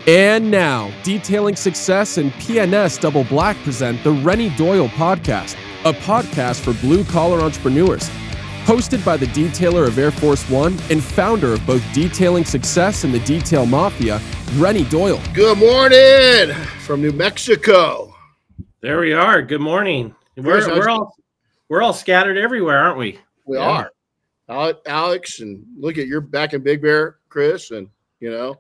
And now, Detailing Success and PNS Double Black present the Rennie Doyle Podcast, a podcast for blue-collar entrepreneurs. Hosted by the detailer of Air Force One and founder of both Detailing Success and the Detail Mafia, Rennie Doyle. Good morning from New Mexico. There we are. Good morning. We're all scattered everywhere, aren't we? We are. Alex, and look at you're back in Big Bear, Chris, and you know.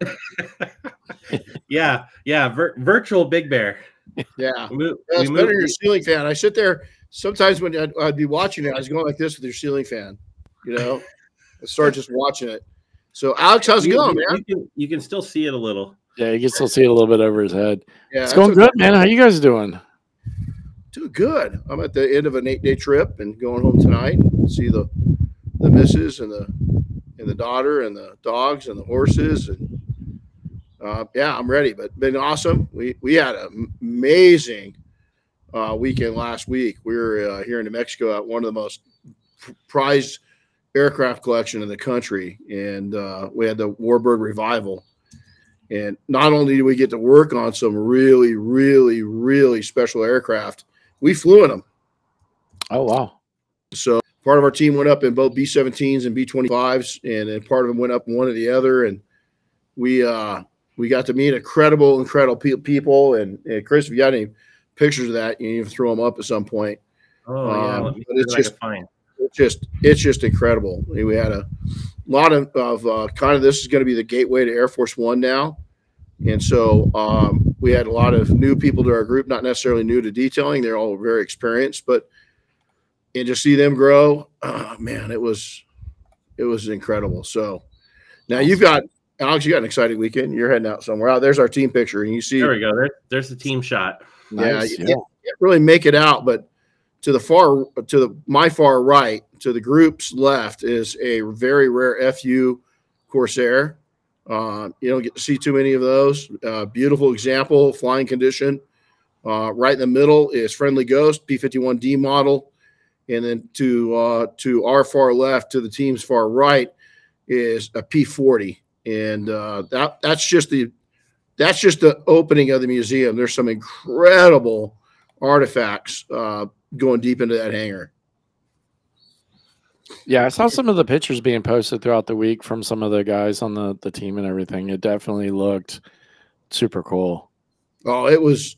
Virtual Big Bear. Yeah. It's better than your ceiling fan. I sit there sometimes when I'd be watching it, I was going like this with your ceiling fan, you know. I started just watching it. So Alex, how's it going, man? You can still see it a little. Yeah, you can still see it a little bit over his head. Yeah, it's going good, man. How you guys doing? Doing good. I'm at the end of an 8-day trip and going home tonight and see the missus and the daughter and the dogs and the horses, and I'm ready. But been awesome. We had an amazing weekend last week. We were here in New Mexico at one of the most prized aircraft collection in the country, and we had the Warbird Revival. And not only did we get to work on some really, really, really special aircraft, we flew in them. Oh, wow. So part of our team went up in both B-17s and B-25s, and then part of them went up in one or the other. And we got to meet incredible people. And Chris, if you got any pictures of that, you can throw them up at some point. Oh, but it's just incredible. We had a lot of kind of, this is going to be the gateway to Air Force One now. And so we had a lot of new people to our group, not necessarily new to detailing. They're all very experienced, and to see them grow, man, it was incredible. So now you've got, Alex, you got an exciting weekend. You're heading out somewhere. There's our team picture, and you see. There we go. There's the team shot. Nice. Yeah, you can't really make it out, but my far right, to the group's left, is a very rare FU Corsair. You don't get to see too many of those. Beautiful example, flying condition. Right in the middle is Friendly Ghost, P-51D model. And then to our far left, to the team's far right, is a P-40. And that's just the opening of the museum. There's some incredible artifacts going deep into that hangar. Yeah, I saw some of the pictures being posted throughout the week from some of the guys on the team and everything. It definitely looked super cool. Oh, it was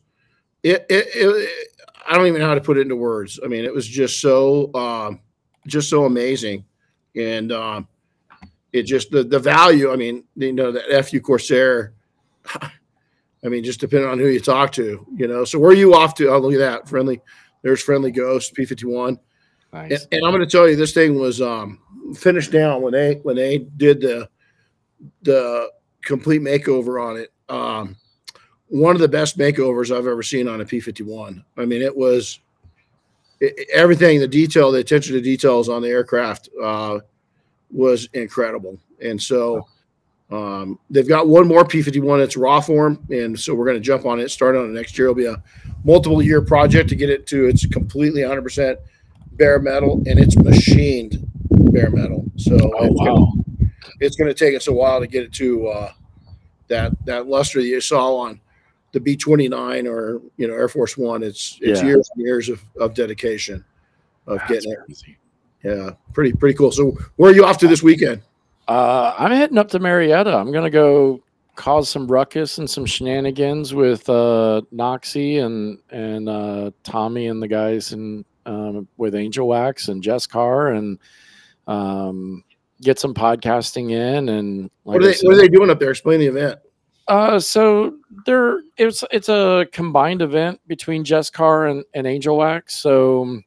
I don't even know how to put it into words. I mean, it was just so amazing. And it just the value, I mean, you know, that FU Corsair, I mean, just depending on who you talk to, you know. So where are you off to? Oh, look at that. There's Friendly Ghost, P-51. Nice. And I'm going to tell you, this thing was finished down when they did the complete makeover on it. One of the best makeovers I've ever seen on a P-51. I mean, it was everything, the detail, the attention to details on the aircraft was incredible. And so they've got one more P-51 that's raw form, and so we're going to jump on it, start on it next year. It'll be a multiple year project to get it to its completely 100% bare metal, and it's machined bare metal. So it's going to take us a while to get it to that luster that you saw on the B-29 or, you know, Air Force One. It's years and years of dedication of getting it. Crazy. Yeah, pretty cool. So where are you off to this weekend? I'm heading up to Marietta. I'm going to go cause some ruckus and some shenanigans with Noxie and Tommy and the guys with Angel Wax and Jess Carr, and get some podcasting in. And what are they doing up there? Explain the event. So it's a combined event between Jess Carr and Angel Wax. So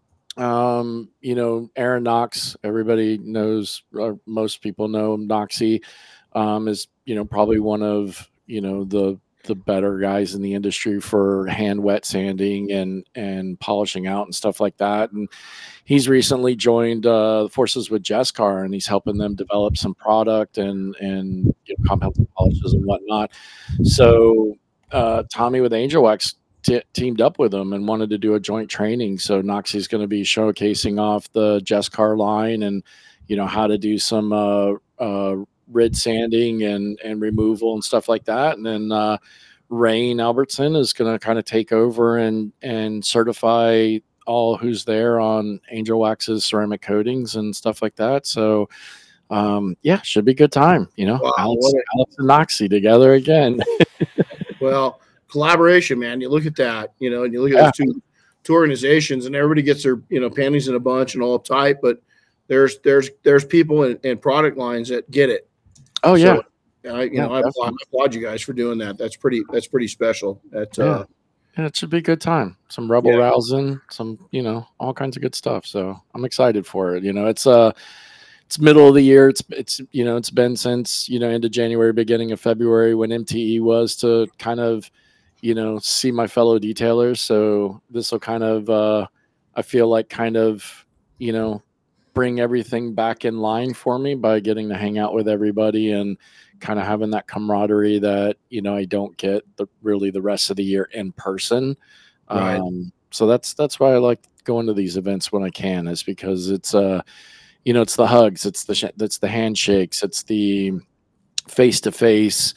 you know, Aaron Knox, everybody knows, or most people know him. Noxie is, you know, probably one of, you know, the better guys in the industry for hand wet sanding and polishing out and stuff like that. And he's recently joined forces with Jess Carr, and he's helping them develop some product and you know, compound polishes and whatnot. So Tommy with Angel Wax teamed up with him and wanted to do a joint training. So Noxie's going to be showcasing off the Jess Carr line and, you know, how to do some rid sanding and removal and stuff like that. And then Rain Albertson is going to kind of take over and certify all who's there on Angel Wax's ceramic coatings and stuff like that. So yeah, should be a good time. Wow, Alex and Noxie together again. Well, collaboration, man. You look at that, and you look at those two organizations, and everybody gets their panties in a bunch and all uptight, but there's people and product lines that get it. Oh yeah. So, I applaud you guys for doing that. That's pretty special. Yeah, it should be a good time. Some rebel rousing, some all kinds of good stuff. So I'm excited for it. It's middle of the year. It's been since end of January, beginning of February when MTE was to kind of see my fellow detailers. So this will kind of I feel like kind of bring everything back in line for me by getting to hang out with everybody and kind of having that camaraderie that I don't get the rest of the year in person. Right. So that's why I like going to these events when I can, is because it's it's the hugs, it's the handshakes, it's the face to face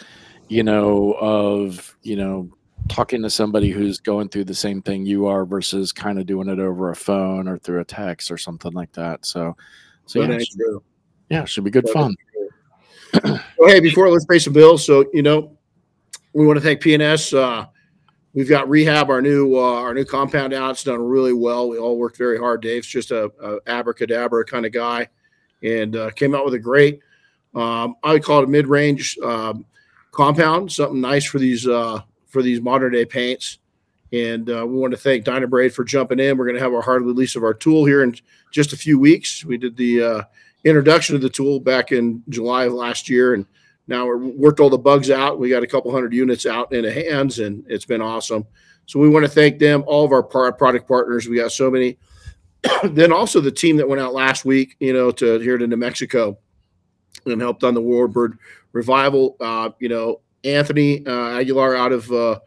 of talking to somebody who's going through the same thing you are versus kind of doing it over a phone or through a text or something like that. So it should be good fun. Well, hey, let's pay some bills. So, we want to thank PNS. We've got Rehab, our new compound out. It's done really well. We all worked very hard. Dave's just a abracadabra kind of guy, and came out with a great, I would call it a mid-range compound, something nice for these modern day paints. And we want to thank Dynabrade for jumping in. We're going to have our hard release of our tool here in just a few weeks. We did the introduction of the tool back in July of last year, and now we're worked all the bugs out. We got a couple hundred units out in the hands, and it's been awesome. So we want to thank them, all of our product partners. We got so many. Then also the team that went out last week, to New Mexico and helped on the Warbird Revival. Anthony Aguilar out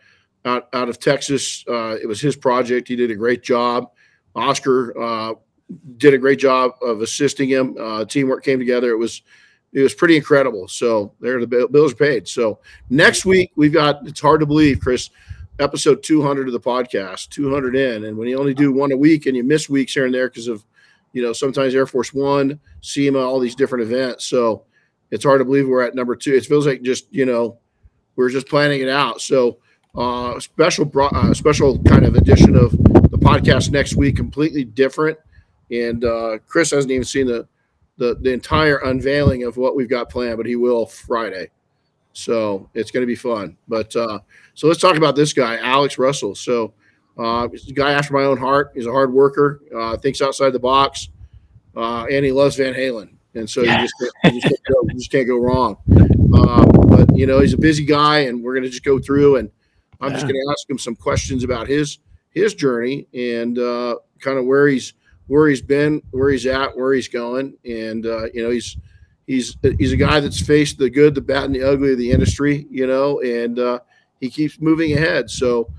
of Texas. It was his project. He did a great job. Oscar did a great job of assisting him. Teamwork came together. It was pretty incredible. So there, the bills are paid. So next week we've got, it's hard to believe, Chris, episode 200 of the podcast, 200 in. And when you only do one a week and you miss weeks here and there because of, sometimes Air Force One, SEMA, all these different events. So it's hard to believe we're at number 2. It feels like just, we're just planning it out. So special kind of edition of the podcast next week, completely different. And Chris hasn't even seen the entire unveiling of what we've got planned, but he will Friday. So it's going to be fun. But so let's talk about this guy, Alex Russell. So he's a guy after my own heart. He's a hard worker, thinks outside the box, and he loves Van Halen. And so you just can't go wrong. But he's a busy guy, and we're going to just go through, and I'm just going to ask him some questions about his journey and kind of where he's been, where he's at, where he's going. And he's a guy that's faced the good, the bad, and the ugly of the industry, and he keeps moving ahead. So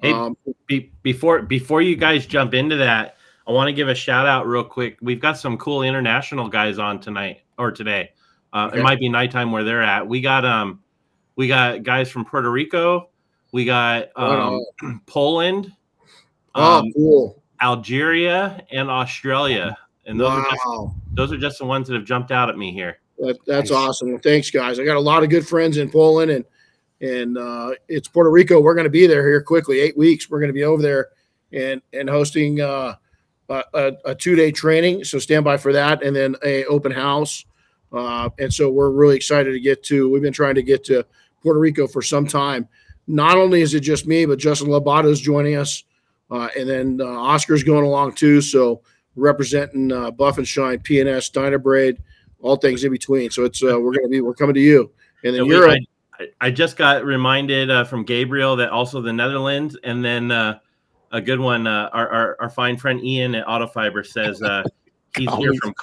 before you guys jump into that, I want to give a shout out real quick. We've got some cool international guys on tonight or today. Okay. It might be nighttime where they're at. We got guys from Puerto Rico. We got Poland. Cool. Algeria and Australia. And those are just the ones that have jumped out at me here. That's awesome. Well, thanks, guys. I got a lot of good friends in Poland, and it's Puerto Rico. We're going to be there here quickly, 8 weeks. We're going to be over there and hosting a 2-day training. So stand by for that. And then a open house. And so we're really excited to we've been trying to get to Puerto Rico for some time. Not only is it just me, but Justin Lobato is joining us. And then Oscar's going along too. So representing Buff and Shine, PNS, Dynabrade, all things in between. So it's we're coming to you. And then I just got reminded from Gabriel that also the Netherlands, and then a good one. Our fine friend Ian at Autofiber says he's here from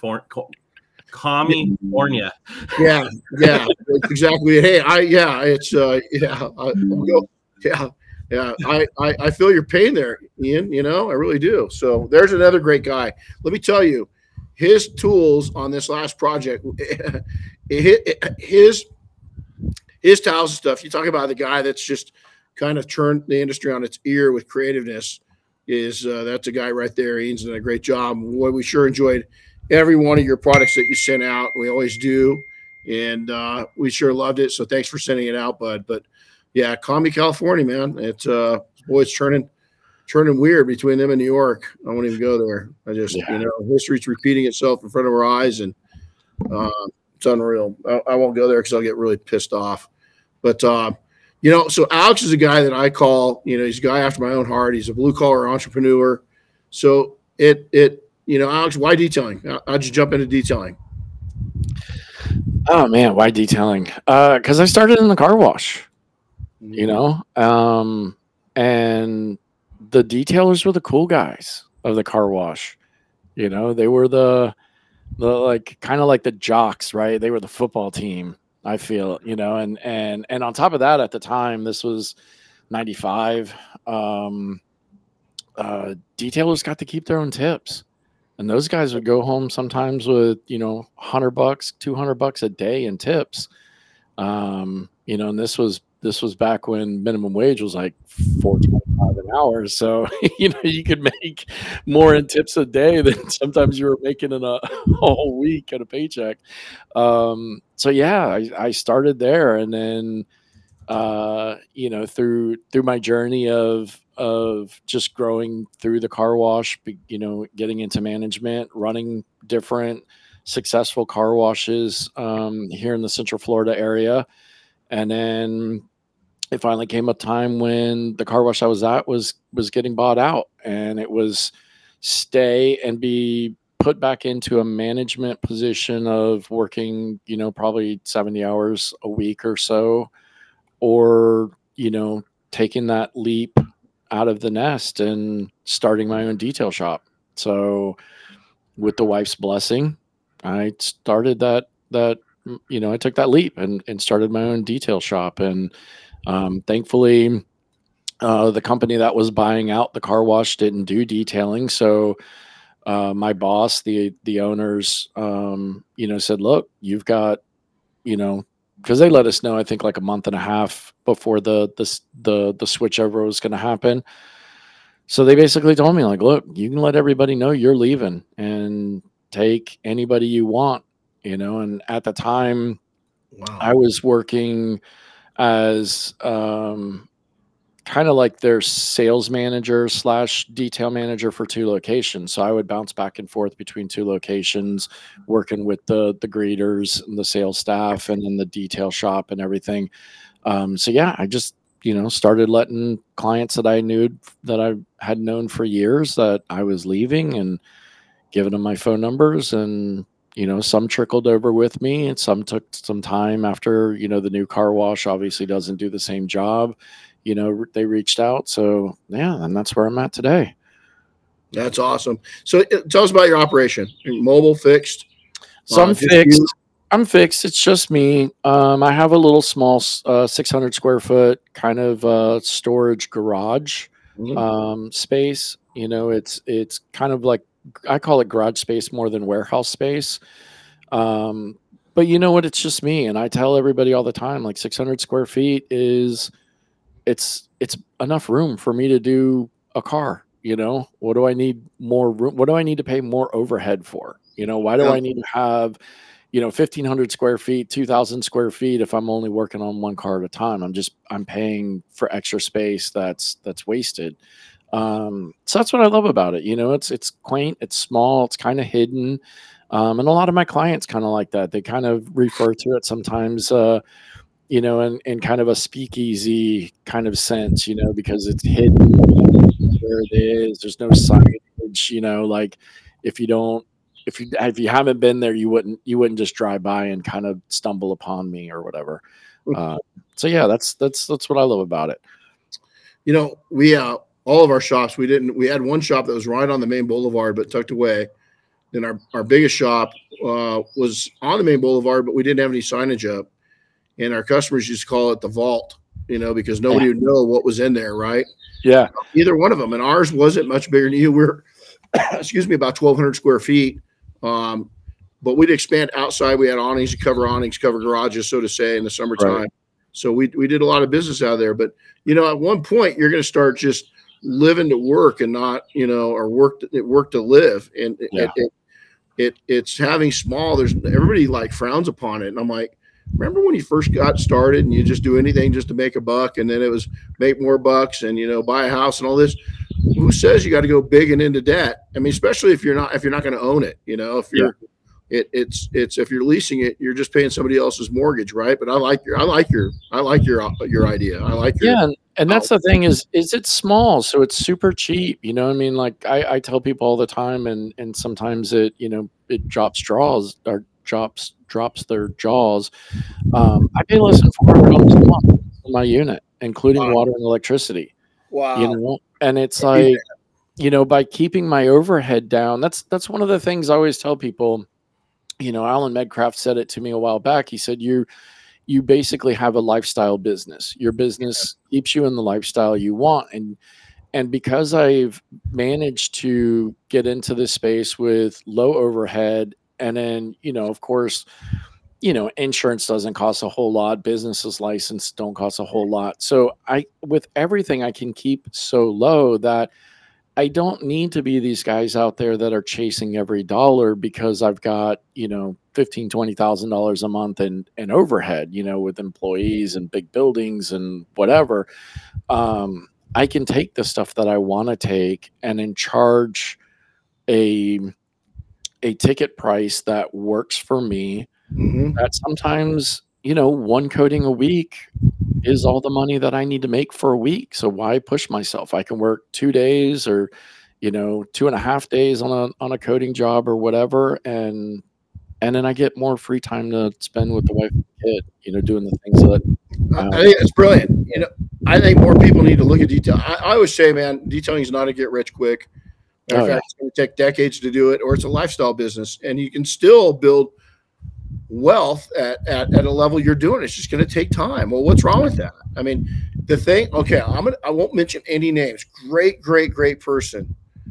California. Yeah, exactly. Hey, I feel your pain there, Ian. I really do. So there's another great guy. Let me tell you, his tools on this last project, his towels and stuff. You talk about the guy that's just kind of turned the industry on its ear with creativeness. That's a guy right there. Ian's done a great job. Boy, we sure enjoyed every one of your products that you sent out. We always do, and we sure loved it. So thanks for sending it out, bud. But yeah, call me California, man. It's it's turning weird between them and New York. I won't even go there. I just history's repeating itself in front of our eyes, and it's unreal. I won't go there because I'll get really pissed off. But so Alex is a guy that I call, he's a guy after my own heart. He's a blue collar entrepreneur. So Alex, why detailing? How'd you jump into detailing? Oh man, why detailing? Because I started in the car wash, and the detailers were the cool guys of the car wash. They were the like kind of like the jocks, right? They were the football team, I feel, and on top of that, at the time, this was 95. Detailers got to keep their own tips, and those guys would go home sometimes with $100, $200 a day in tips. And this was back when minimum wage was like $4.25 an hour. So you could make more in tips a day than sometimes you were making in a whole week at a paycheck. So yeah, I started there, and then through my journey of just growing through the car wash, getting into management, running different successful car washes here in the Central Florida area. And then it finally came a time when the car wash I was at was getting bought out, and it was stay and be put back into a management position of working, probably 70 hours a week or so, or, taking that leap out of the nest and starting my own detail shop. So with the wife's blessing, I started that, I took that leap and started my own detail shop. And thankfully, the company that was buying out the car wash didn't do detailing. So my boss, the owners, said, look, you've got, because they let us know, I think like a month and a half before the switchover was going to happen. So they basically told me, like, look, you can let everybody know you're leaving and take anybody you want, and at the time, wow, I was working as kind of like their sales manager / detail manager for 2 locations. So I would bounce back and forth between 2 locations, working with the greeters and the sales staff and then the detail shop and everything. So yeah, I just, started letting clients that I knew, that I had known for years, that I was leaving, and giving them my phone numbers. And, some trickled over with me, and some took some time after, the new car wash obviously doesn't do the same job. They reached out. So yeah, and that's where I'm at today. That's awesome. So tell us about your operation. Mobile, fixed? So I'm fixed. I'm fixed. It's just me. I have a little small 600 square foot kind of storage garage space. It's kind of like, I call it garage space more than warehouse space. But you know what? It's just me. And I tell everybody all the time, like 600 square feet it's enough room for me to do a car. What do I need more room? What do I need to pay more overhead for? Why do I need to have, 1,500 square feet, 2,000 square feet if I'm only working on one car at a time? I'm paying for extra space that's wasted. So that's what I love about it. It's quaint, it's small, it's kind of hidden. And a lot of my clients kind of like that. They kind of refer to it sometimes, in kind of a speakeasy kind of sense, because it's hidden where it is. There's no signage, like if you haven't been there, you wouldn't just drive by and kind of stumble upon me or whatever. So yeah, that's what I love about it. We all of our shops, we had one shop that was right on the main boulevard but tucked away. Then our biggest shop was on the main boulevard, but we didn't have any signage up. And our customers used to call it the vault, because nobody would know what was in there, right? Yeah. Either one of them. And ours wasn't much bigger than you. We're, about 1,200 square feet. But we'd expand outside. We had awnings to cover awnings, cover garages, so to say, in the summertime. Right. So we did a lot of business out there. But, at one point you're going to start just living to work and not, or work to live. And Yeah. it's having small. Everybody like frowns upon it. And I'm like, remember when you first got started and you just do anything just to make a buck, and then it was make more bucks and, buy a house and all this. Who says you got to go big and into debt? I mean, especially if you're not going to own it, if you're, it's if you're leasing it, you're just paying somebody else's mortgage, right? But I like your idea. I like your and that's the thing is it's small, so it's super cheap. I mean, like I tell people all the time, and sometimes it it drops their jaws. I pay less than $400 a month for my unit, including water and electricity. Wow. And it's like, by keeping my overhead down, that's one of the things I always tell people. Alan Medcraft said it to me a while back. He said, you basically have a lifestyle business. Your business keeps you in the lifestyle you want. And because I've managed to get into this space with low overhead, and then, of course, insurance doesn't cost a whole lot. Businesses licensed don't cost a whole lot. So with everything, I can keep so low that I don't need to be these guys out there that are chasing every dollar, because I've got, $15,000, $20,000 a month in overhead, with employees and big buildings and whatever. I can take the stuff that I want to take and then charge a ticket price that works for me. Mm-hmm. That sometimes, one coating a week is all the money that I need to make for a week. So why push myself? I can work 2 days or, 2.5 days on a coating job or whatever. And then I get more free time to spend with the wife and kid, doing the things that I think it's brilliant. I think more people need to look at detail. I always say, man, detailing is not a get rich quick. In fact, it's going to take decades to do it, or it's a lifestyle business, and you can still build wealth at a level you're doing. It's just going to take time. Well, what's wrong with that? I mean, the thing. Okay, I won't mention any names. Great person.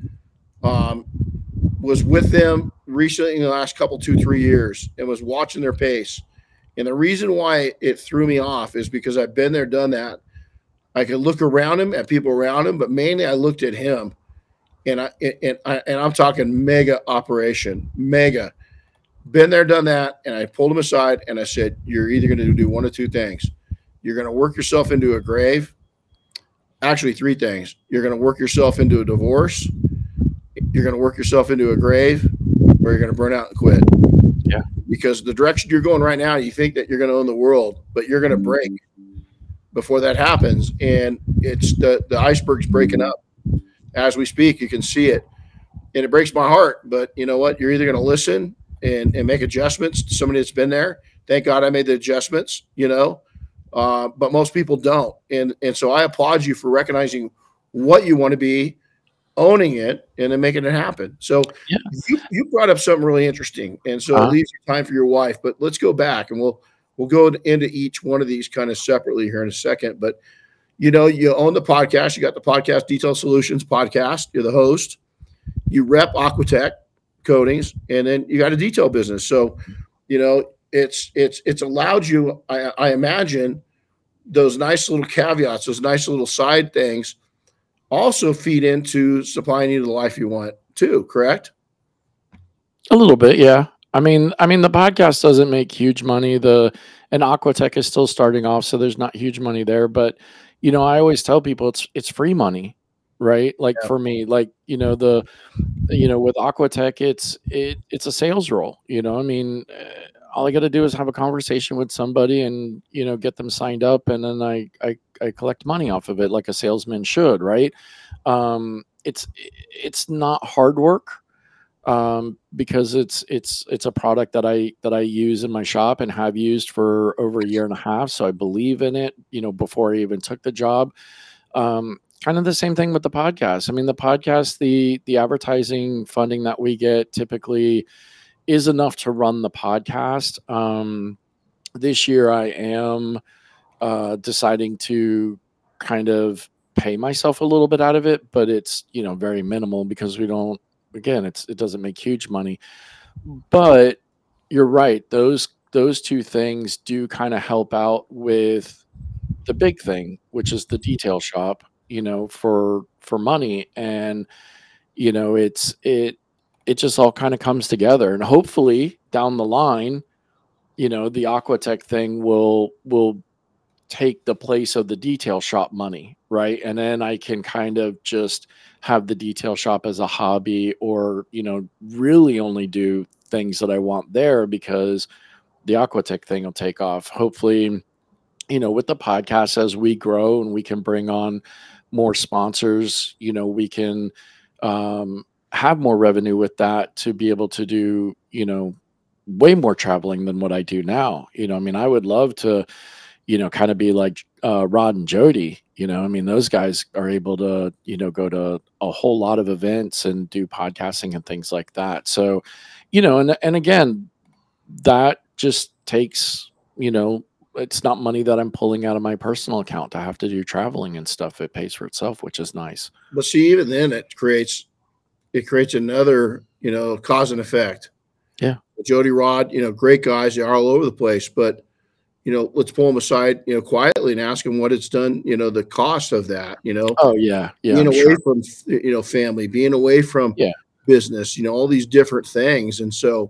Was with them recently in the last couple 2-3 years and was watching their pace. And the reason why it threw me off is because I've been there, done that. I could look around him at people around him, but mainly I looked at him. And I'm talking mega operation, mega. Been there, done that, and I pulled him aside and I said, "You're either going to do one of two things. You're going to work yourself into a grave. Actually, 3 things. You're going to work yourself into a divorce. You're going to work yourself into a grave, or you're going to burn out and quit." Yeah. Because the direction you're going right now, you think that you're going to own the world, but you're going to break before that happens, and it's the iceberg's breaking up. As we speak, you can see it, and it breaks my heart. But you know what? You're either going to listen and make adjustments to somebody that's been there. Thank God I made the adjustments, but most people don't. And so I applaud you for recognizing what you want to be, owning it, and then making it happen. So you brought up something really interesting. And so it leaves you time for your wife, but let's go back and we'll go into each one of these kind of separately here in a second. But you own the podcast. You got the podcast Detail Solutions podcast. You're the host. You rep Aquatech coatings, and then you got a detail business. So, it's allowed you, I imagine, those nice little caveats, those nice little side things also feed into supplying you the life you want too, correct? A little bit, yeah. I mean, the podcast doesn't make huge money. And Aquatech is still starting off, so there's not huge money there. But I always tell people it's free money, right? Like for me, like with Aquatech, it's a sales role. I mean, all I got to do is have a conversation with somebody and get them signed up, and then I collect money off of it like a salesman should, right? It's not hard work. Because it's a product that I use in my shop and have used for over 1.5 years. So I believe in it, before I even took the job. Kind of the same thing with the podcast. I mean, the podcast, the advertising funding that we get typically is enough to run the podcast. This year I am deciding to kind of pay myself a little bit out of it, but it's, very minimal because we don't, again, it doesn't make huge money. But you're right. Those two things do kind of help out with the big thing, which is the detail shop, for money. And, it just all kind of comes together. And hopefully down the line, the Aquatech thing will take the place of the detail shop money, right? And then I can kind of just have the detail shop as a hobby, or really only do things that I want there, because the Aquatech thing will take off. Hopefully, with the podcast, as we grow and we can bring on more sponsors, we can have more revenue with that to be able to do, way more traveling than what I do now. I mean, I would love to, kind of be like Rod and Jody. I mean, those guys are able to, go to a whole lot of events and do podcasting and things like that. So, and again, that just takes, it's not money that I'm pulling out of my personal account to have to do traveling and stuff. It pays for itself, which is nice. But see, even then it creates another, cause and effect. Yeah. Jody, Rod, great guys. They're all over the place, but let's pull them aside, quietly and ask them what it's done, the cost of that, Oh yeah. Yeah. being I'm away sure. from, family, being away from business, all these different things. And so,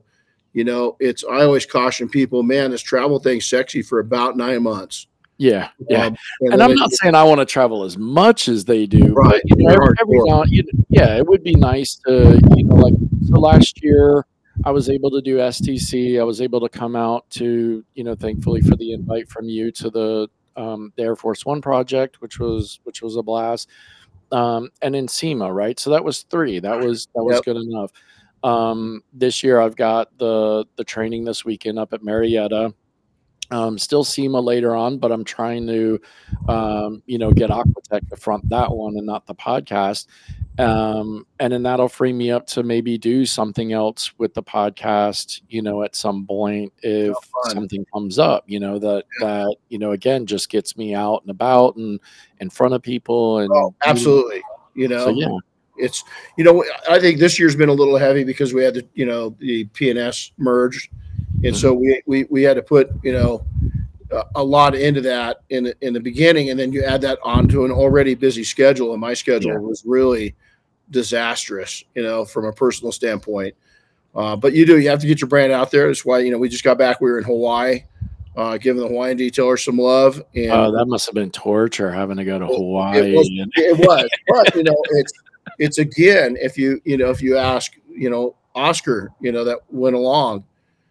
I always caution people, man, this travel thing's sexy for about 9 months. Yeah. Yeah. And And then I'm not saying I want to travel as much as they do, Right. but every now, it would be nice to, like, so last year I was able to do STC. I was able to come out to, thankfully for the invite from you to the Air Force One project, which was a blast. And in SEMA, right? So that was 3. That was Yep. good enough. This year I've got the training this weekend up at Marietta. Still SEMA later on, but I'm trying to, get Aquatech to front that one and not the podcast. And then that'll free me up to maybe do something else with the podcast, at some point if something comes up, that, again, just gets me out and about and in front of people. And absolutely. So, yeah. It's, I think this year's been a little heavy because we had the PNS merged. And so we had to put, a lot into that in the beginning, and then you add that onto an already busy schedule. And my schedule was really disastrous, from a personal standpoint. But you have to get your brand out there. That's why, we just got back. We were in Hawaii, giving the Hawaiian detailer some love. And that must have been torture having to go to Hawaii. It was, but it's again, if you ask, Oscar, that went along,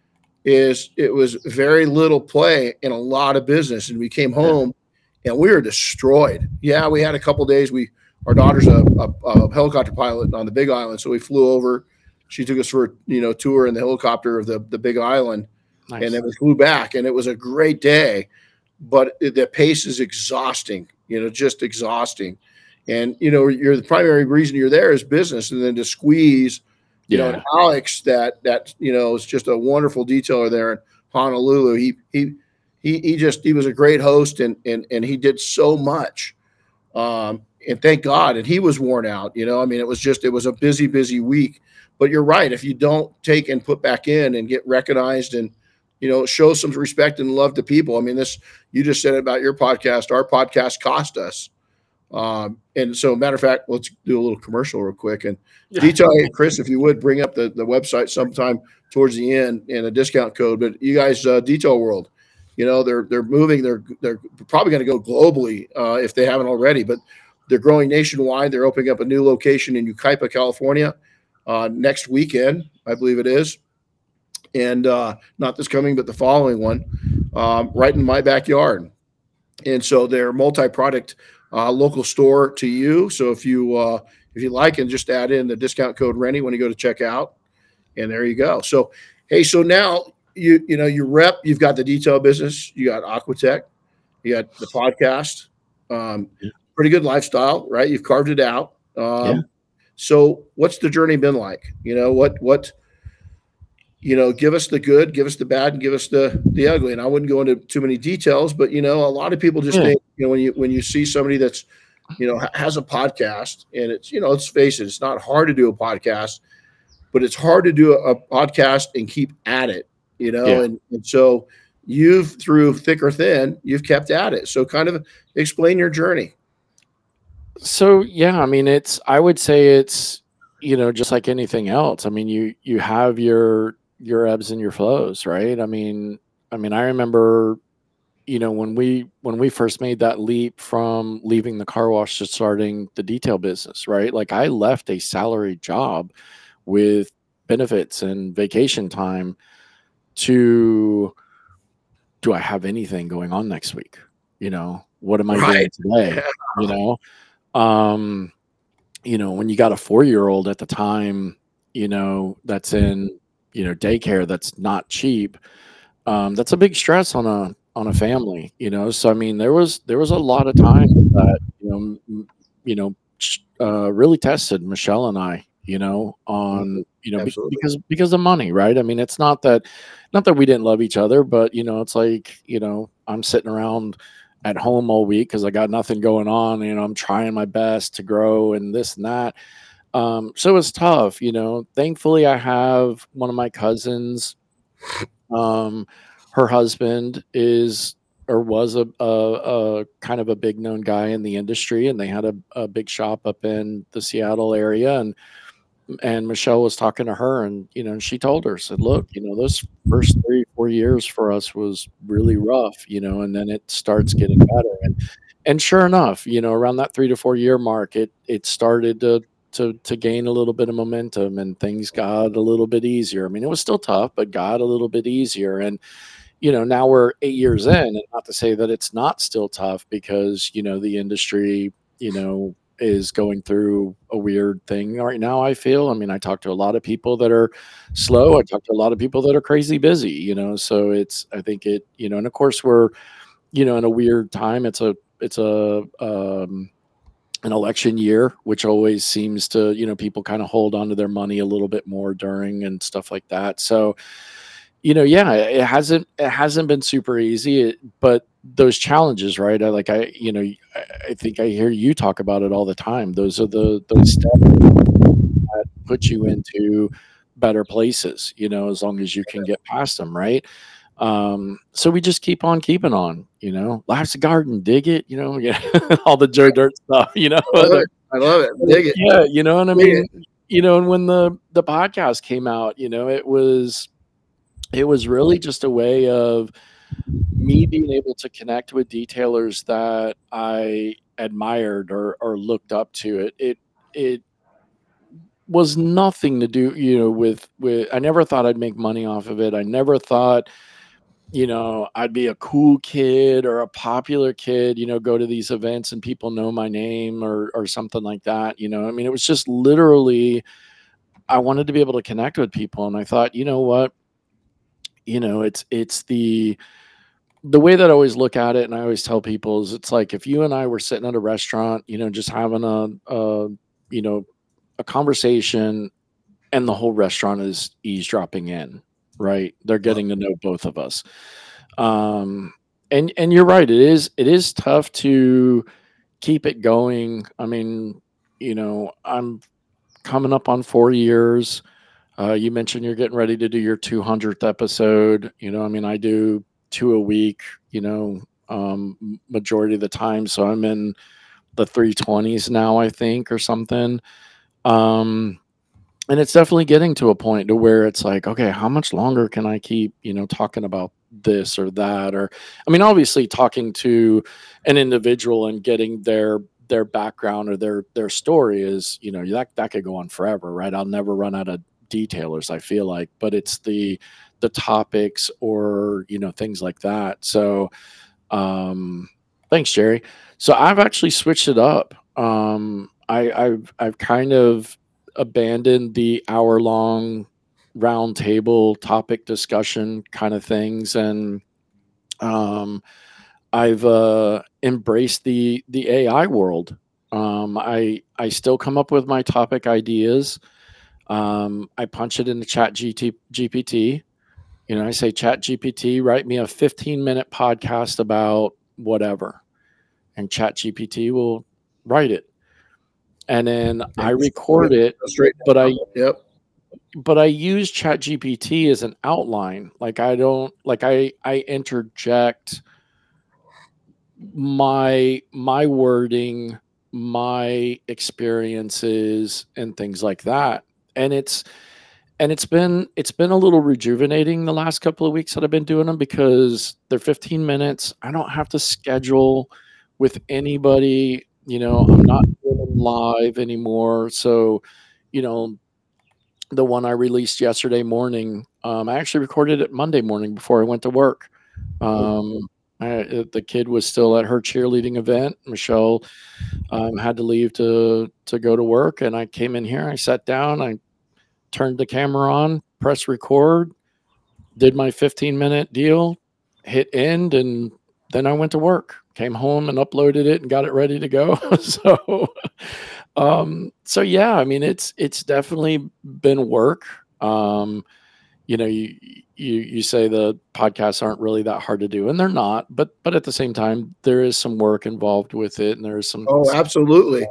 it was very little play and a lot of business. And we came home and we were destroyed. Yeah, we had a couple of days. Our daughter's a helicopter pilot on the Big Island, so we flew over. She took us for a tour in the helicopter of the Big Island. Nice. And then we flew back, and it was a great day. But the pace is exhausting, just exhausting. And you're the primary reason you're there is business, and then to squeeze. And Alex, that is just a wonderful detailer there in Honolulu. He was a great host, and he did so much. And thank God. And he was worn out. I mean, it was a busy week. But you're right. If you don't take and put back in and get recognized and show some respect and love to people. I mean, you just said about your podcast. Our podcast cost us. And so, matter of fact, let's do a little commercial real quick and detail. Chris, if you would bring up the website sometime towards the end and a discount code. But you guys, Detail World, they're moving. They're probably going to go globally if they haven't already. But they're growing nationwide. They're opening up a new location in Yucaipa, California, next weekend, I believe it is, and not this coming, but the following one, right in my backyard. And so they're multi-product. Local store to you. So if you like, and just add in the discount code Rennie when you go to check out, and there you go. So, hey, so now you rep, you've got the detail business, you got Aquatech, you got the podcast, pretty good lifestyle, right? You've carved it out. So what's the journey been like? What give us the good, give us the bad, and give us the ugly. And I wouldn't go into too many details, but a lot of people just think, when you see somebody that's, has a podcast, and it's, let's face it, it's not hard to do a podcast, but it's hard to do a podcast and keep at it, you know? Yeah. And so you've, through thick or thin, you've kept at it. So kind of explain your journey. So, yeah, I mean, I would say it's, you know, just like anything else. I mean, you have your ebbs and your flows, right? I mean, I remember, you know, when we first made that leap from leaving the car wash to starting the detail business, right? Like I left a salaried job with benefits and vacation time to, do I have anything going on next week? You know, what am I doing today? You know, you know, when you got a 4-year-old at the time, you know, that's in, you know, daycare, that's not cheap. That's a big stress on a family, you know? So, I mean, there was a lot of time that, really tested Michelle and I, you know, on, you know, because of money, right? I mean, it's not that we didn't love each other, but, you know, it's like, you know, I'm sitting around at home all week because I got nothing going on. You know, I'm trying my best to grow and this and that. So it's tough, you know. Thankfully, I have one of my cousins. Her husband is or was a kind of a big known guy in the industry, and they had a big shop up in the Seattle area, and Michelle was talking to her, and you know, she told her, said, look, you know, those first 3-4 years for us was really rough, you know, and then it starts getting better. And sure enough, you know, around that 3 to 4 year mark, it started to gain a little bit of momentum, and things got a little bit easier. I mean, it was still tough, but got a little bit easier. And you know, now we're 8 years in, and not to say that it's not still tough, because you know, the industry, you know, is going through a weird thing right now, I feel. I mean, I talk to a lot of people that are slow. I talk to a lot of people that are crazy busy, you know, so I think it, you know, and of course we're, you know, in a weird time. It's an election year, which always seems to, you know, people kind of hold on to their money a little bit more during and stuff like that. So, you know, yeah, it hasn't been super easy, but those challenges, right? I think I hear you talk about it all the time. Those are those steps that put you into better places, you know, as long as you can get past them, right? So we just keep on keeping on, you know. Life's a garden, dig it, you know, yeah, all the Joe Dirt stuff, you know. I love it. Dig it. Yeah, you know, and I mean, you know, and when the podcast came out, you know, it was really just a way of me being able to connect with detailers that I admired or looked up to. It was nothing to do, you know, with I never thought I'd make money off of it. I never thought, you know, I'd be a cool kid or a popular kid, you know, go to these events and people know my name or something like that. You know, I mean, it was just literally, I wanted to be able to connect with people. And I thought, you know what, you know, it's the way that I always look at it, and I always tell people, is it's like if you and I were sitting at a restaurant, you know, just having you know, a conversation, and the whole restaurant is eavesdropping in, right? They're getting to know both of us. And you're right, it is tough to keep it going. I mean, you know, I'm coming up on 4 years. You mentioned you're getting ready to do your 200th episode. You know, I mean, I do 2 a week, you know, majority of the time. So I'm in the 320s now, I think, or something. And it's definitely getting to a point to where it's like, okay, how much longer can I keep, you know, talking about this or that? Or, I mean, obviously talking to an individual and getting their background or their story is, you know, that could go on forever, right? I'll never run out of detailers, I feel like, but it's the topics or, you know, things like that. So, thanks, Jerry. So I've actually switched it up. I've kind of abandoned the hour-long round table topic discussion kind of things, and I've embraced the AI world. I still come up with my topic ideas. I punch it into GPT. You know, I say, Chat GPT, write me a 15-minute podcast about whatever, and Chat GPT will write it. And then I record it, but but I use ChatGPT as an outline. Like I interject my wording, my experiences, and things like that. And it's been a little rejuvenating the last couple of weeks that I've been doing them, because they're 15 minutes. I don't have to schedule with anybody. I'm not doing them live anymore. So, the one I released yesterday morning, I actually recorded it Monday morning before I went to work. The kid was still at her cheerleading event. Michelle had to leave to go to work, and I came in here. I sat down. I turned the camera on, pressed record, did my 15-minute deal, hit end, and then I went to work. Came home and uploaded it and got it ready to go. So yeah, I mean, it's definitely been work. You say the podcasts aren't really that hard to do, and they're not, but at the same time, there is some work involved with it, and there's some. Oh, absolutely.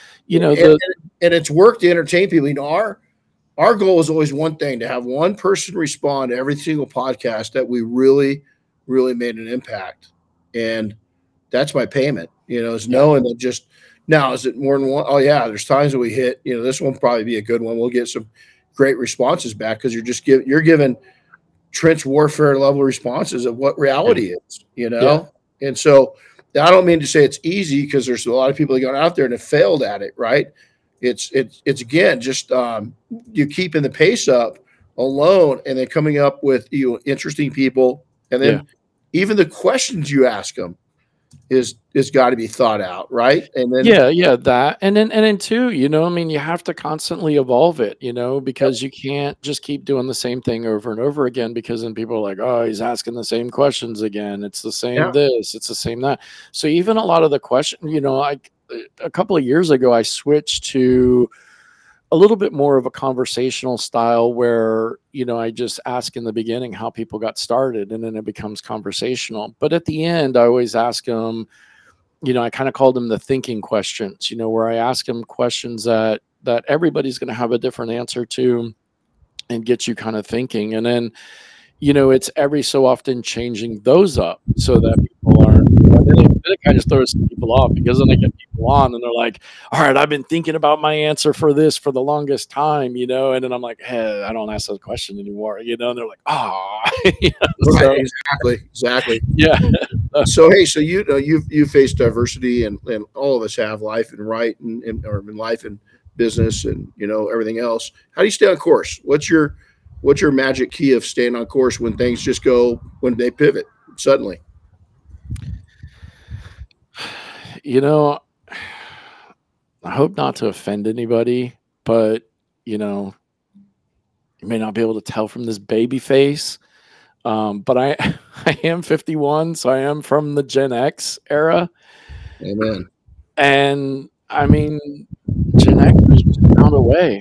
And it's work to entertain people. Our goal is always one thing: to have one person respond to every single podcast that we really, really made an impact, and that's my payment. Is knowing that just now, is it more than one? Oh yeah, there's times that we hit. This one will probably be a good one. We'll get some great responses back because you're giving trench warfare level responses of what reality is. And so I don't mean to say it's easy, because there's a lot of people that got out there and have failed at it. Right? It's again just you keeping the pace up alone, and then coming up with interesting people, and then even the questions you ask them is got to be thought out, right? And then that, and then too, I mean, you have to constantly evolve it, because you can't just keep doing the same thing over and over again, because then people are like, oh, he's asking the same questions again. It's the same this, it's the same that. So even a lot of the questions, a couple of years ago, I switched to a little bit more of a conversational style where, I just ask in the beginning how people got started, and then it becomes conversational. But at the end, I always ask them, I kind of call them the thinking questions, where I ask them questions that everybody's going to have a different answer to, and get you kind of thinking. And then, it's every so often changing those up so that people aren't. It kind of throws people off, because then I get people on and they're like, all right, I've been thinking about my answer for this for the longest time, and then I'm like, hey, I don't ask that question anymore, and they're like, oh, right, exactly. Yeah. So hey, so you face diversity, and all of us have life and or in life and business, and everything else. How do you stay on course? What's your magic key of staying on course when things just go, when they pivot suddenly? I hope not to offend anybody, but you may not be able to tell from this baby face, but I am 51, so I am from the Gen X era. Amen. And I mean, Gen Xers just found a way,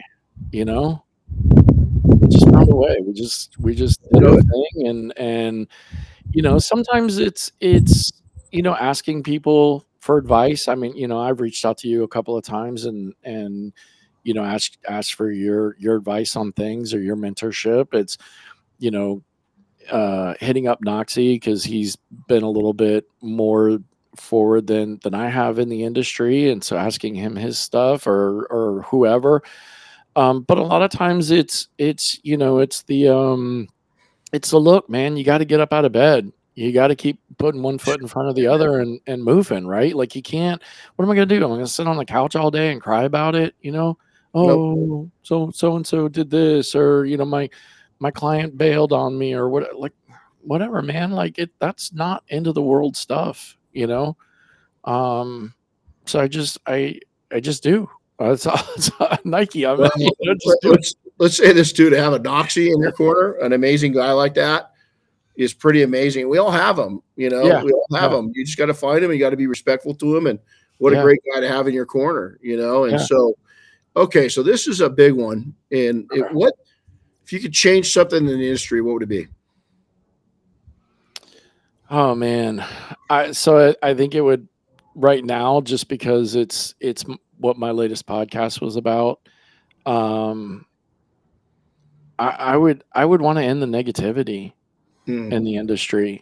just found a way. We just did our thing, and sometimes it's asking people for advice. I mean, I've reached out to you a couple of times, and ask for your advice on things, or your mentorship. It's hitting up Noxie, because he's been a little bit more forward than I have in the industry, and so asking him his stuff, or whoever. But a lot of times it's the look, man, you got to get up out of bed. You got to keep putting one foot in front of the other, and moving, right? Like, you can't, what am I going to do? I'm going to sit on the couch all day and cry about it, oh, nope. So-and-so did this, or, my client bailed on me, or what, like, whatever, man. Like, that's not end of the world stuff, So I just do. It's Nike. I'm let's say this too: to have a Noxie in your corner, an amazing guy like that, is pretty amazing. We all have them, we all have them. You just got to find them. You got to be respectful to them, and what a great guy to have in your corner, And so, okay, so this is a big one. And what if you could change something in the industry? What would it be? Oh man, I think it would, right now, just because it's what my latest podcast was about. I would want to end the negativity Hmm. in the industry.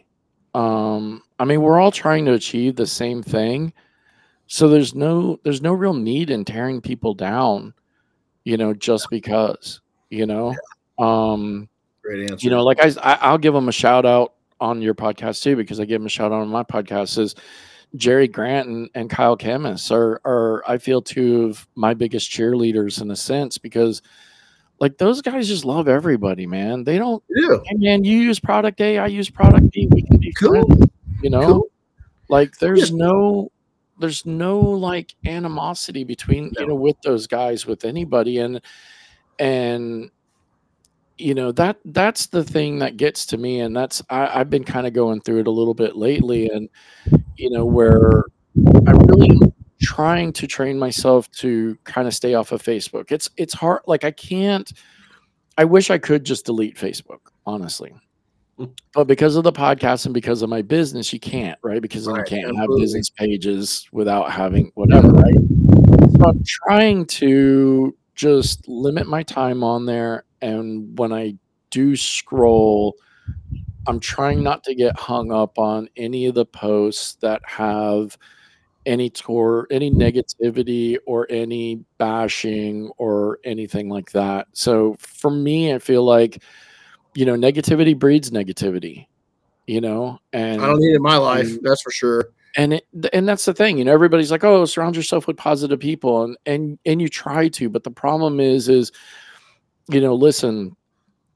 I mean, we're all trying to achieve the same thing, so there's no real need in tearing people down, just because, you know. Um, Great answer. like I'll give them a shout out on your podcast too, because I give them a shout out on my podcast. Is Jerry Grant and Kyle Chemis are I feel two of my biggest cheerleaders in a sense, because like those guys just love everybody, man. They don't, Yeah. hey man, you use product A, I use product B, we can be Cool. friends, you know? Cool. Like Yes. there's no like animosity between, No. with those guys, with anybody. And that's the thing that gets to me. And I've been kind of going through it a little bit lately, and where I really am trying to train myself to kind of stay off of Facebook. It's hard. Like I wish I could just delete Facebook, honestly. But because of the podcast and because of my business, you can't, right? Because then you Right, can't have absolutely. business pages without having whatever, right? So I'm trying to just limit my time on there. And when I do scroll, I'm trying not to get hung up on any of the posts that have any negativity or any bashing or anything like that. So for me, I feel like, negativity breeds negativity, I don't and need it in my life. That's for sure. and that's the thing, everybody's like, oh, surround yourself with positive people, and you try to, but the problem is listen,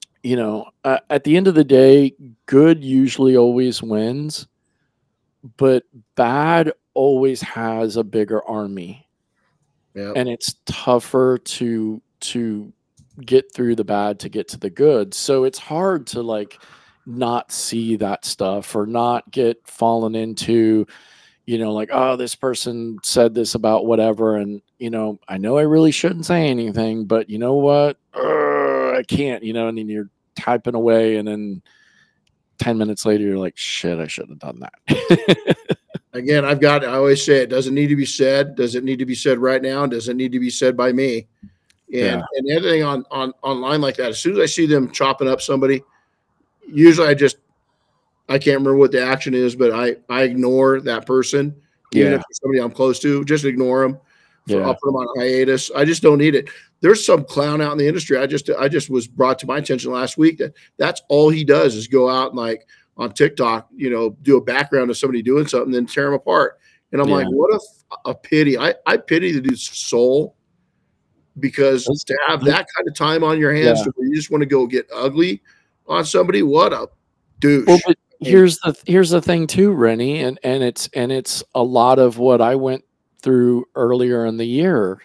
at the end of the day, good usually always wins, but bad always has a bigger army, Yeah. and it's tougher to get through the bad to get to the good. So it's hard to like not see that stuff or not get fallen into, like, oh, this person said this about whatever, and I know I really shouldn't say anything, but you know what, I can't, and then you're typing away, and then 10 minutes later you're like, shit, I shouldn't have done that. Again, I always say it doesn't need to be said. Does it need to be said right now? Does it need to be said by me? Yeah. And the other thing on online like that, as soon as I see them chopping up somebody, usually I can't remember what the action is, but I ignore that person, even if Yeah. it's somebody I'm close to. Just ignore them. I'll Yeah. put them on hiatus. I just don't need it. There's some clown out in the industry. I just was brought to my attention last week that's all he does is go out and like on TikTok, do a background of somebody doing something, then tear them apart. And I'm Yeah. like, what a pity. I pity the dude's soul, because to have that kind of time on your hands to where you just want to go get ugly on somebody, what a douche. Well, but here's the thing too, Rennie, and it's a lot of what I went through earlier in the year,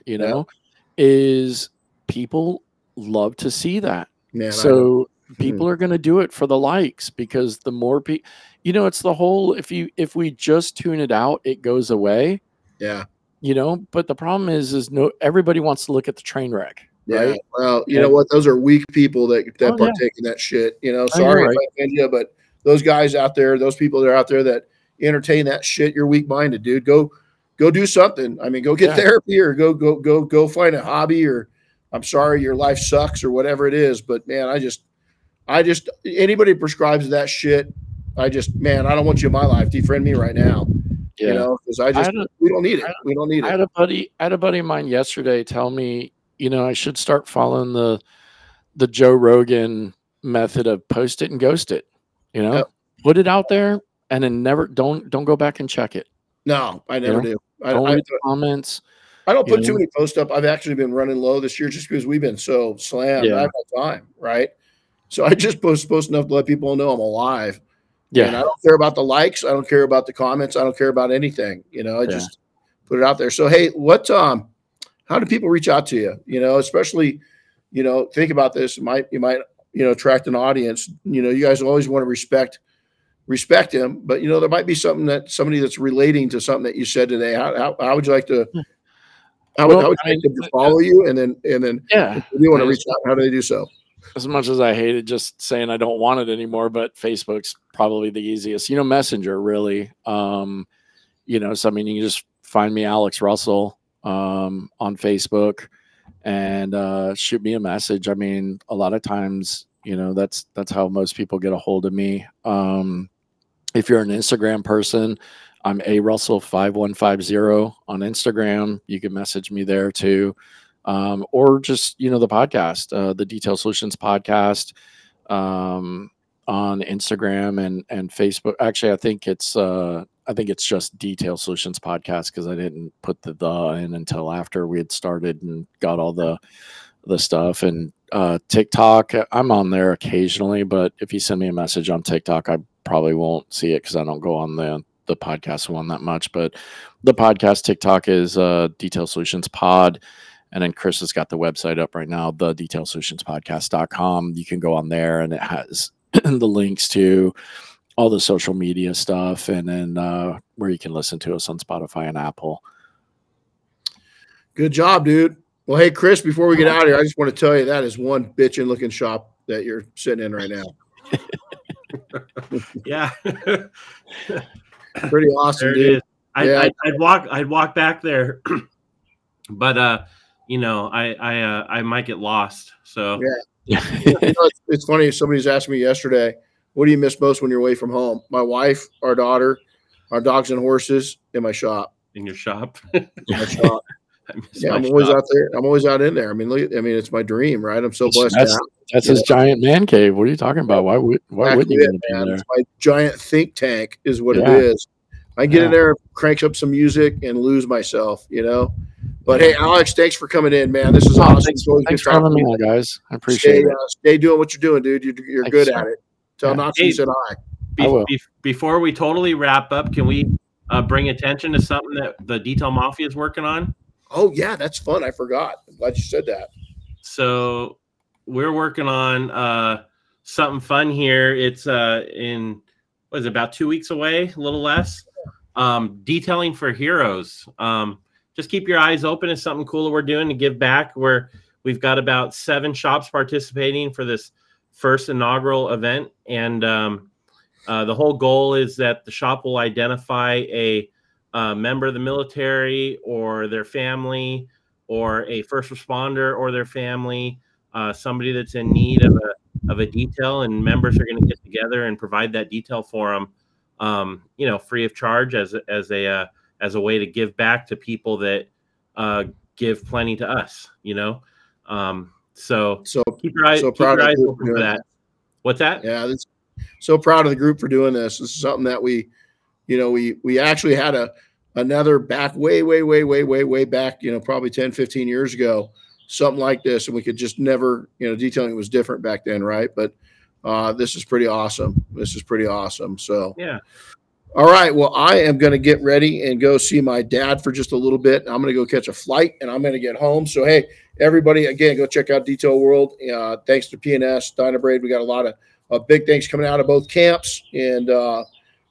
is people love to see that. Man, So people are going to do it for the likes, because the more people, it's the whole, if we just tune it out, it goes away. Yeah. But the problem is everybody wants to look at the train wreck. Yeah. Right. Well, you know what? Those are weak people that Oh, yeah. partake in that shit. I Sorry know, if I offend you, but those guys out there, those people that are out there that entertain that shit, you're weak minded, dude. Go do something. I mean, go get therapy, or go find a hobby, or I'm sorry, your life sucks, or whatever it is. But man, I just anybody prescribes that shit, I don't want you in my life. Defriend me right now. Yeah. Because we don't need it. We don't need it. I had a buddy of mine yesterday tell me, I should start following the Joe Rogan method of post it and ghost it. Yep. Put it out there and then don't go back and check it. No, I never do. Don't read the comments. I don't put too many posts up. I've actually been running low this year just because we've been so slammed. I have no time, right? So I just post enough to let people know I'm alive. Yeah. And I don't care about the likes. I don't care about the comments. I don't care about anything. I just put it out there. So hey, how do people reach out to you? Especially, think about this. You might attract an audience. You guys always want to respect him, but there might be somebody that's relating to something that you said today. How would you like to how would you like them to follow you, and then if you want to reach out, how do they do so? As much as I hated just saying I don't want it anymore, but Facebook's probably the easiest. Messenger really. So I mean, you can just find me, Alex Russell, on Facebook, and shoot me a message. I mean, a lot of times, that's how most people get a hold of me. If you're an Instagram person, I'm arussell5150 on Instagram. You can message me there too. Or just, the podcast, the Detail Solutions podcast, on Instagram and Facebook. Actually, I think it's just Detail Solutions podcast, because I didn't put the in until after we had started and got all the stuff. And TikTok, I'm on there occasionally, but if you send me a message on TikTok, I probably won't see it because I don't go on the podcast one that much. But the podcast TikTok is Detail Solutions Pod. And then Chris has got the website up right now, the detailsolutionspodcast.com. You can go on there, and it has the links to all the social media stuff, and then where you can listen to us on Spotify and Apple. Good job, dude. Well, hey, Chris, before we get out of here, I just want to tell you that is one bitchin' looking shop that you're sitting in right now. Yeah. Pretty awesome, dude. I'd walk back there, but I might get lost. So yeah. It's funny. Somebody's asked me yesterday, what do you miss most when you're away from home? My wife, our daughter, our dogs and horses, and my shop. In your shop? My shop. I'm always out there. I'm always out in there. I mean, it's my dream, right? I'm so blessed. That's his giant man cave. What are you talking about? Why wouldn't you be there? It's my giant think tank is what it is. I get in there, crank up some music, and lose myself, But hey, Alex, thanks for coming in, man. This is awesome. Thanks for having me on, guys. I appreciate it. Stay doing what you're doing, dude. You're good at it. Tell Nazi said hi. Before we totally wrap up, can we bring attention to something that the Detail Mafia is working on? Oh, yeah, that's fun. I forgot. I'm glad you said that. So we're working on something fun here. It's about 2 weeks away, a little less. Detailing for Heroes. Just keep your eyes open. It's something cool that we're doing to give back. We've got about 7 shops participating for this first inaugural event. And the whole goal is that the shop will identify a member of the military or their family, or a first responder or their family, somebody that's in need of a detail, and members are going to get together and provide that detail for them, free of charge as a way to give back to people that give plenty to us, So keep your eyes open for that. What's that? Yeah, so proud of the group for doing this. This is something that we actually had another back way back, probably 10, 15 years ago, something like this. And we could just never, detailing was different back then. Right. But this is pretty awesome. So, yeah. All right. Well, I am going to get ready and go see my dad for just a little bit. I'm going to go catch a flight, and I'm going to get home. So, hey, everybody, again, go check out Detail World. Thanks to P&S, Dynabrade. We got a lot of big things coming out of both camps. And, a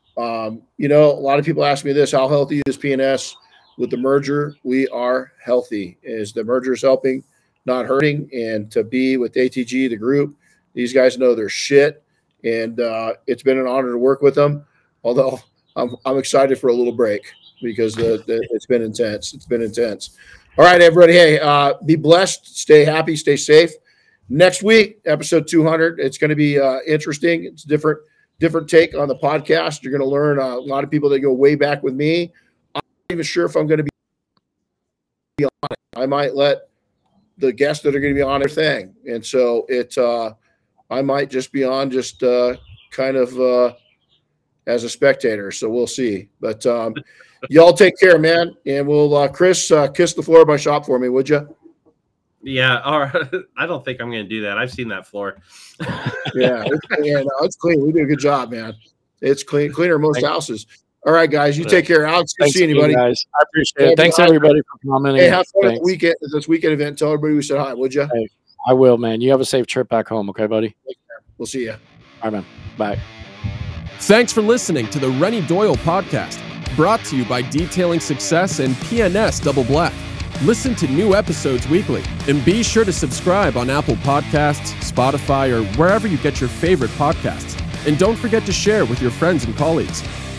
lot of people ask me this, how healthy is P&S with the merger? We are healthy. Is the merger is helping, not hurting. And to be with ATG, the group, these guys know their shit. And it's been an honor to work with them. Although I'm excited for a little break because it's been intense. All right, everybody. Hey, be blessed. Stay happy. Stay safe. Next week, episode 200. It's going to be interesting. It's different take on the podcast. You're going to learn a lot of people that go way back with me. I'm not even sure if I'm going to be on it. I might let the guests that are going to be on their thing. And so I might just be on kind of as a spectator. So we'll see. But y'all take care, man. And we'll, Chris, kiss the floor of my shop for me, would you? Yeah. All right. I don't think I'm going to do that. I've seen that floor. Yeah. It's clean. We do a good job, man. It's cleaner than most houses. All right, guys. You take care. Alex, good seeing you, buddy. Guys. I appreciate it. Thanks, everybody, for commenting. Hey, have fun at this weekend event. Tell everybody we said hi, would you? Hey, I will, man. You have a safe trip back home, okay, buddy? We'll see you. All right, man. Bye. Thanks for listening to the Rennie Doyle podcast, brought to you by Detailing Success and P&S Double Black. Listen to new episodes weekly, and be sure to subscribe on Apple Podcasts, Spotify, or wherever you get your favorite podcasts. And don't forget to share with your friends and colleagues.